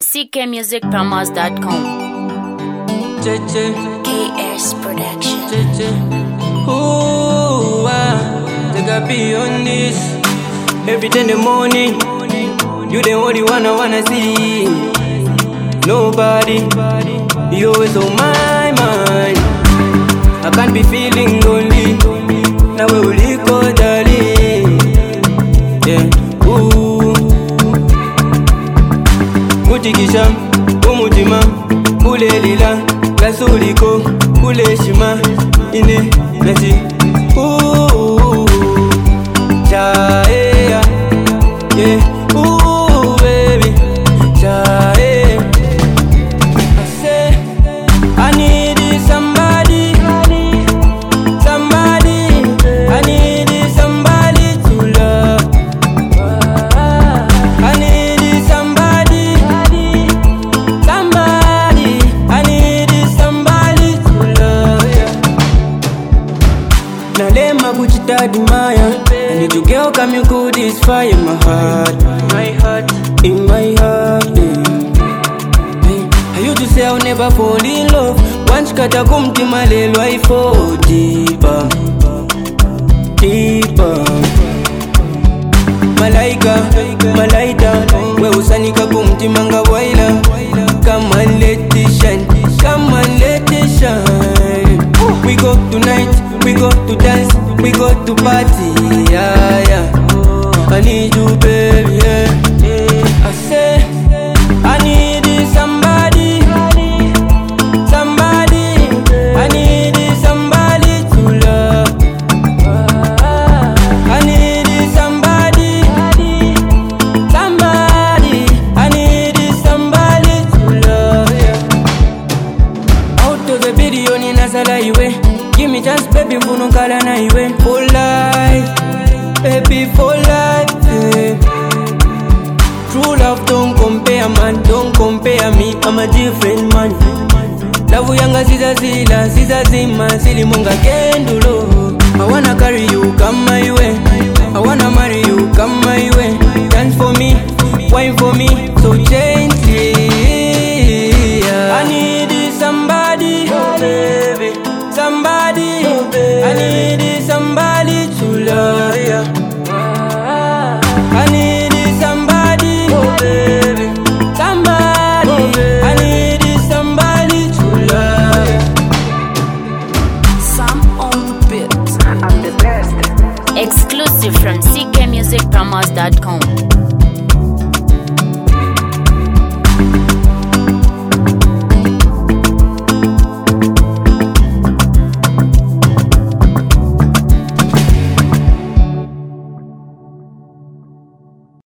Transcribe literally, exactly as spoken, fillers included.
c k music promos dot com. K S Production. Ooh, ah, take a be on this. Every day in the morning, you the only one I wanna see. Nobody, you always on my mind. I can't be feeling lonely. Now we will go, darling. Yeah, ooh. Mutikisha, umutima, ule lila, gasuliko, ule shima, ine, nasi. Ooh, chaea, yeah, ooh, baby, chaea. I say, I need somebody, somebody, I need somebody to love. I need somebody, somebody, I need somebody to love, yeah. Nalema kuchitadi maya, I need you girl come you cool this fire in my heart, my heart, in my heart, yeah. Hey, I used to say I'll never fall in love. Once kata kumtima lelo I fall deeper, deeper. Malaika, malaika, we usanika kumtima nga waila. Come and let it shine, come and let it shine. We go tonight, we go to dance, we go to party, yeah, yeah. I need you, baby, yeah. I say, I need somebody, somebody, I need somebody to love. I need somebody, somebody, I need somebody to love, yeah. Out of the video ni nasala iwe, give me chance baby funukala na iwe. For life, baby for life, yeah. True love don't compare man, don't compare me, I'm a different man. Love yanga siza zila, siza zima, sili munga kendulo. I wanna carry you, come my way, I wanna marry you, come my way. Dance for me, wine for me, so change.